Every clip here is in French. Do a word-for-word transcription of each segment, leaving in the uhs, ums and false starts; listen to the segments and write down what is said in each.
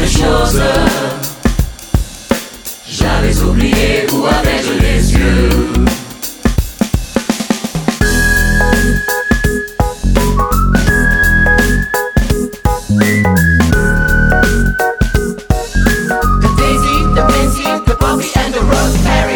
belles choses. J'avais oublié où avais-je les yeux. The daisy, the pansy, the poppy and the rosemary.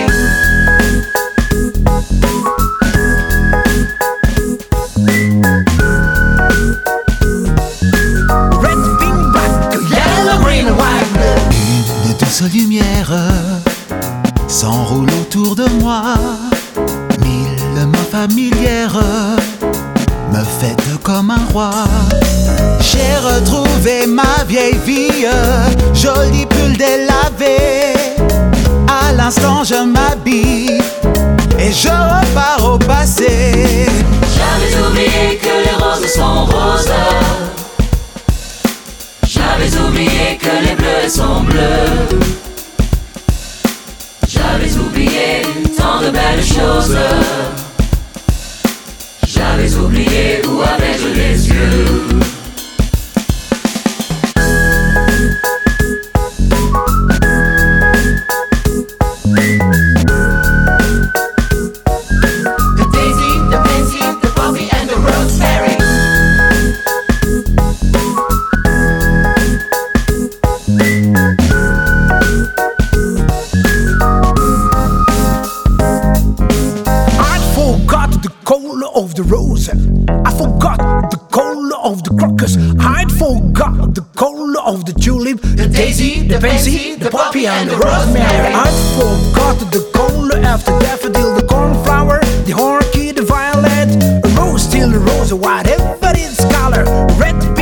Red, pink, black, yellow, green, white, blue. Une douce lumière s'enroule autour de moi. Mille mains familières me fêtent comme un roi. J'ai retrouvé ma vieille vie, joli pull délavé. À l'instant je m'habille et je repars au passé. J'avais oublié que les roses sont roses. J'avais oublié que les bleus sont bleus. J'avais oublié tant de belles choses. J'avais oublié où avais-je les yeux. The daisy, the pansy, the poppy and the rosemary. I forgot the color of the rose. I forgot the color of the crocus. I forgot the color of the tulip, the daisy, the pansy, the poppy, and the rosemary. I forgot the color of the daffodil, the cornflower, the orchid, the violet, a rose, still a rose, whatever its color. Red,